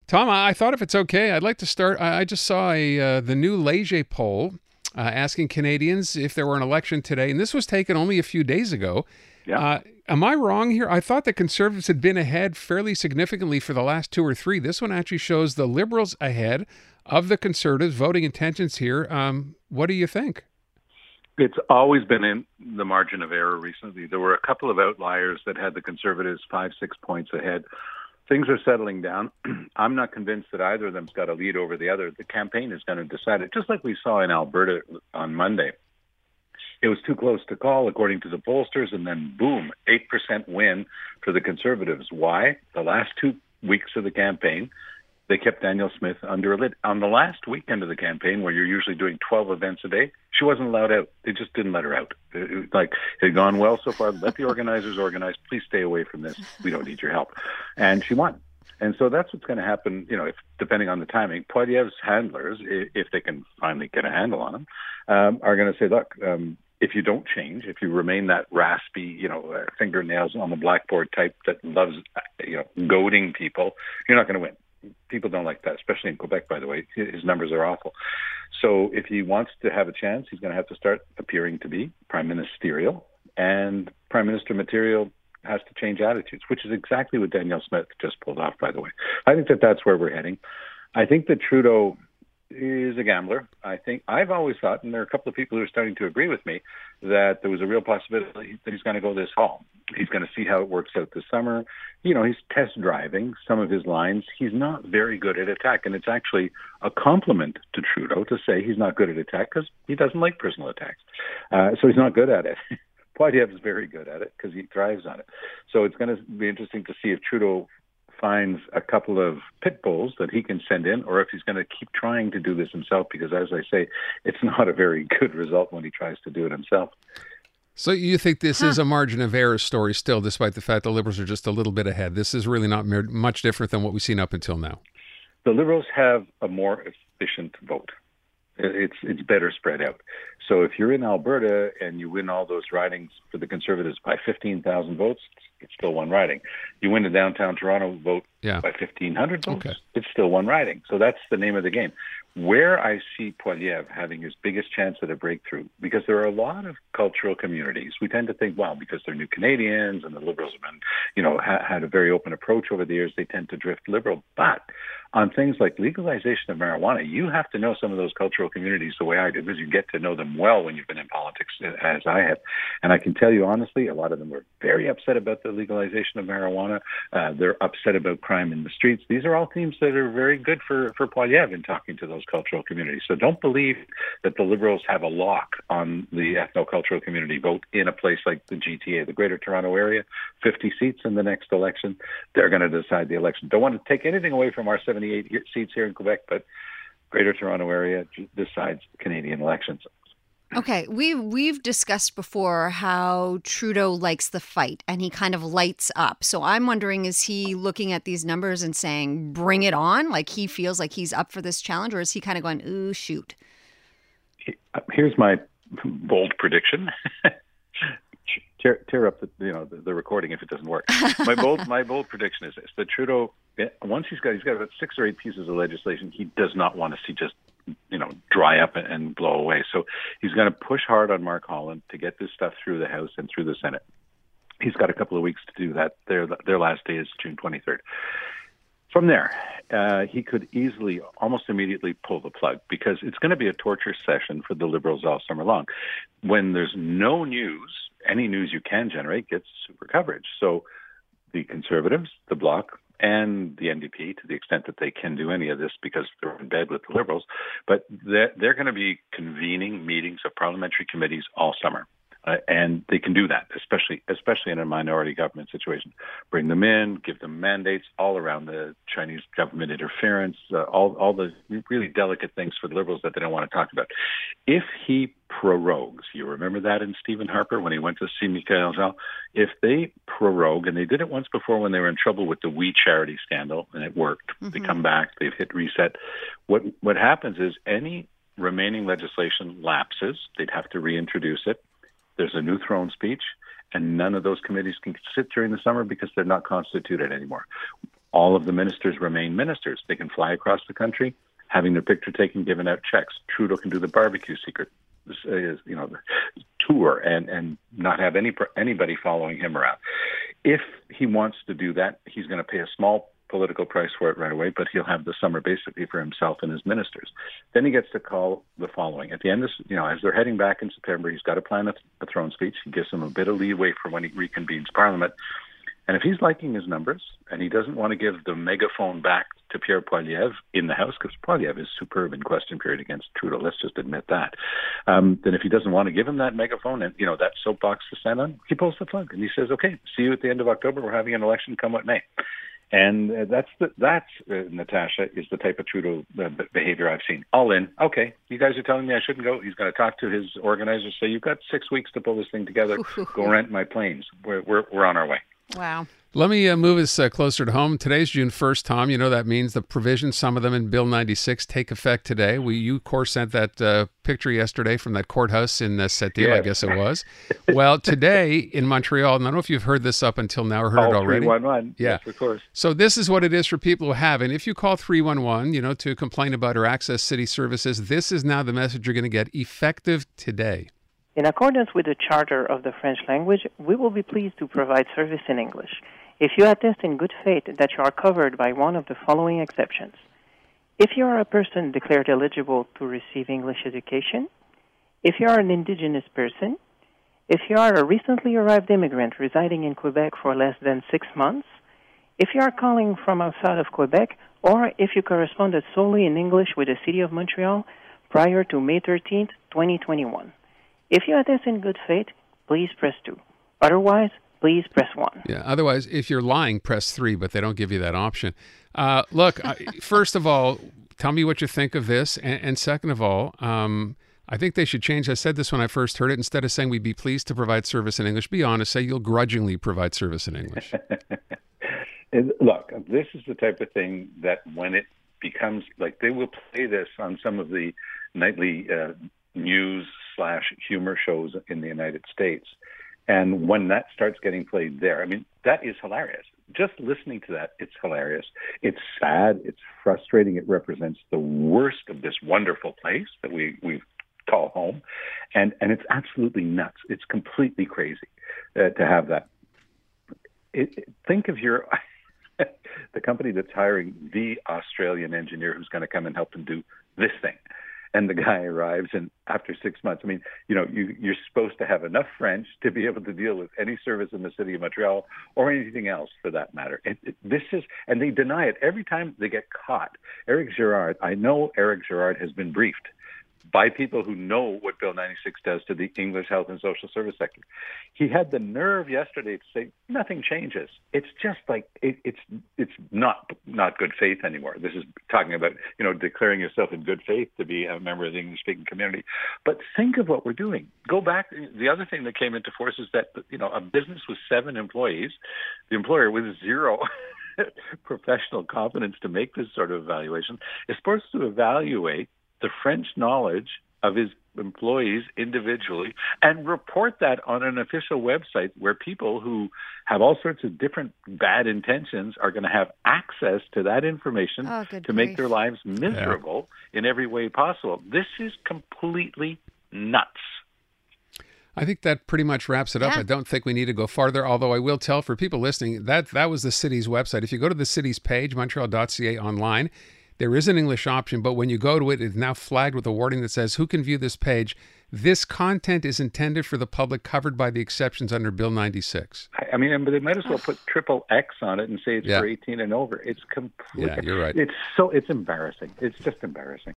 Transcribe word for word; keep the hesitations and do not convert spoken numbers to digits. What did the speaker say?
Tom, I I thought if it's okay, I'd like to start. I I just saw a uh, the new Leger poll uh, asking Canadians if there were an election today, and this was taken only a few days ago. Yeah. Uh, am I wrong here? I thought the Conservatives had been ahead fairly significantly for the last two or three. This one actually shows the Liberals ahead of the Conservatives. Voting intentions here. Um, what do you think? It's always been in the margin of error recently. There were a couple of outliers that had the Conservatives five, six points ahead. Things are settling down. I'm not convinced that either of them's got a lead over the other. The campaign is going to decide it, just like we saw in Alberta on Monday. It was too close to call, according to the pollsters, and then boom, eight percent win for the Conservatives. Why? The last two weeks of the campaign, they kept Danielle Smith under a lid. On the last weekend of the campaign, where you're usually doing twelve events a day, she wasn't allowed out. They just didn't let her out. It, it, like, it had gone well so far. Let the organizers organize. Please stay away from this. We don't need your help. And she won. And so that's what's going to happen, you know, if, depending on the timing. Poilievre's handlers, if, if they can finally get a handle on him, um, are going to say, look, um, if you don't change, if you remain that raspy, you know, uh, fingernails on the blackboard type that loves, uh, you know, goading people, you're not going to win. People don't like that, especially in Quebec, by the way. His numbers are awful. So if he wants to have a chance, he's going to have to start appearing to be prime ministerial. And prime minister material has to change attitudes, which is exactly what Danielle Smith just pulled off, by the way. I think that that's where we're heading. I think that Trudeau is a gambler. I think I've always thought, and there are a couple of people who are starting to agree with me, that there was a real possibility that he's going to go this fall. He's going to see how it works out this summer. You know, he's test driving some of his lines. He's not very good at attack, and it's actually a compliment to Trudeau to say he's not good at attack because he doesn't like personal attacks. Uh, so he's not good at it. Poilievre is very good at it because he thrives on it. So it's going to be interesting to see if Trudeau finds a couple of pit bulls that he can send in, or if he's going to keep trying to do this himself, because as I say, it's not a very good result when he tries to do it himself. So you think this huh. is a margin of error story still, despite the fact the Liberals are just a little bit ahead? This is really not much different than what we've seen up until now. The Liberals have a more efficient vote. It's it's better spread out. So if you're in Alberta and you win all those ridings for the Conservatives by fifteen thousand votes, it's still one riding. You win the downtown Toronto vote yeah. by fifteen hundred votes, okay. It's still one riding. So that's the name of the game. Where I see Poilievre having his biggest chance at a breakthrough, because there are a lot of cultural communities. We tend to think, well, because they're new Canadians and the Liberals have been, you know, ha- had a very open approach over the years, they tend to drift Liberal. But on things like legalization of marijuana, you have to know some of those cultural communities the way I do, because you get to know them well when you've been in politics, as I have. And I can tell you honestly, a lot of them were very upset about the legalization of marijuana. Uh, they're upset about crime in the streets. These are all themes that are very good for, for Poilievre in talking to those cultural communities. So don't believe that the Liberals have a lock on the ethno-cultural community vote in a place like the G T A, the Greater Toronto Area, fifty seats in the next election. They're going to decide the election. Don't want to take anything away from our seventy-eight seats here in Quebec, but Greater Toronto Area decides Canadian elections. Okay, we we've discussed before how Trudeau likes the fight and he kind of lights up. So I'm wondering, is he looking at these numbers and saying, bring it on? Like he feels like he's up for this challenge, or is he kind of going, ooh, shoot? Here's my bold prediction. tear, tear up the, you know, the, the recording if it doesn't work. My bold my bold prediction is this: that Trudeau, once he's got he's got about six or eight pieces of legislation he does not want to see just, you know, dry up and blow away. So he's going to push hard on Mark Holland to get this stuff through the House and through the Senate. He's got a couple of weeks to do that. Their their last day is June twenty-third. From there, uh, he could easily, almost immediately pull the plug, because it's going to be a torture session for the Liberals all summer long. When there's no news, any news you can generate gets super coverage. So the Conservatives, the Bloc, and the N D P, to the extent that they can do any of this because they're in bed with the Liberals, but they're, they're going to be convening meetings of parliamentary committees all summer. Uh, and they can do that, especially especially in a minority government situation. Bring them in, give them mandates all around the Chinese government interference, uh, all all the really delicate things for the Liberals that they don't want to talk about. If he prorogues, you remember that in Stephen Harper when he went to see Michaël Jean? If they prorogue, and they did it once before when they were in trouble with the We Charity scandal, and it worked. Mm-hmm. They come back, they've hit reset. What what happens is any remaining legislation lapses. They'd have to reintroduce it. There's a new throne speech, and none of those committees can sit during the summer because they're not constituted anymore. All of the ministers remain ministers. They can fly across the country, having their picture taken, giving out checks. Trudeau can do the barbecue secret, you know, tour and, and not have any anybody following him around. If he wants to do that, he's going to pay a small political price for it right away, but he'll have the summer basically for himself and his ministers. Then he gets to call the following. At the end of, you know, as they're heading back in September, he's got to plan a, a throne speech. He gives them a bit of leeway for when he reconvenes Parliament. And if he's liking his numbers and he doesn't want to give the megaphone back to Pierre Poilievre in the House, because Poilievre is superb in question period against Trudeau, let's just admit that, um, then if he doesn't want to give him that megaphone and, you know, that soapbox to stand on, he pulls the plug and he says, okay, see you at the end of October. We're having an election, come what may. And uh, that's, the, that's uh, Natasha, is the type of Trudeau uh, behavior I've seen. All in, okay, you guys are telling me I shouldn't go. He's going to talk to his organizers, say, you've got six weeks to pull this thing together. Go rent my planes. We're, we're, we're on our way. Wow. Let me uh, move us uh, closer to home. Today's June first, Tom. You know that means the provisions, some of them in Bill ninety-six, take effect today. We, you, of course, sent that uh, picture yesterday from that courthouse in uh, Sept-Îles, yes. I guess it was. Well, today in Montreal, and I don't know if you've heard this up until now or heard Call it already. three one one. Yeah. Yes, of course. So this is what it is for people who have. And if you call three one one, you know, to complain about or access city services, this is now the message you're going to get effective today. In accordance with the Charter of the French language, we will be pleased to provide service in English. If you attest in good faith that you are covered by one of the following exceptions: if you are a person declared eligible to receive English education, if you are an Indigenous person, if you are a recently arrived immigrant residing in Quebec for less than six months, if you are calling from outside of Quebec, or if you corresponded solely in English with the City of Montreal prior to May thirteenth, twenty twenty-one. If you attest in good faith, please press two. Otherwise, please press one. Yeah. Otherwise, if you're lying, press three, but they don't give you that option. Uh, look, I, first of all, tell me what you think of this. And, and second of all, um, I think they should change. I said this when I first heard it. Instead of saying we'd be pleased to provide service in English, be honest, say you'll grudgingly provide service in English. Look, this is the type of thing that when it becomes, like, they will play this on some of the nightly uh, news slash humor shows in the United States. And when that starts getting played there, I mean, that is hilarious. Just listening to that, it's hilarious. It's sad. It's frustrating. It represents the worst of this wonderful place that we, we call home. And, and it's absolutely nuts. It's completely crazy uh, to have that. It, it, think of your... the company that's hiring the Australian engineer who's going to come and help them do this thing. And the guy arrives, and after six months, I mean, you know, you, you're supposed to have enough French to be able to deal with any service in the city of Montreal or anything else for that matter. It, it, this is, and they deny it every time they get caught. Eric Girard, I know Eric Girard has been briefed by people who know what Bill ninety-six does to the English health and social service sector. He had the nerve yesterday to say nothing changes. It's just like it, it's it's not not good faith anymore. This is talking about, you know, declaring yourself in good faith to be a member of the English speaking community. But think of what we're doing. Go back. The other thing that came into force is that, you know, a business with seven employees, the employer with zero professional competence to make this sort of evaluation is supposed to evaluate the French knowledge of his employees individually and report that on an official website where people who have all sorts of different bad intentions are going to have access to that information oh, to grief. make their lives miserable yeah. in every way possible. This is completely nuts. I think that pretty much wraps it up. Yeah. I don't think we need to go farther, although I will tell for people listening, that that was the city's website. If you go to the city's page, montreal dot c a online, there is an English option, but when you go to it, it's now flagged with a warning that says, who can view this page? This content is intended for the public covered by the exceptions under Bill ninety-six. I mean, but they might as well put triple X on it and say it's yeah. for eighteen and over. It's complete. Yeah, you're right. It's so, it's embarrassing. It's just embarrassing.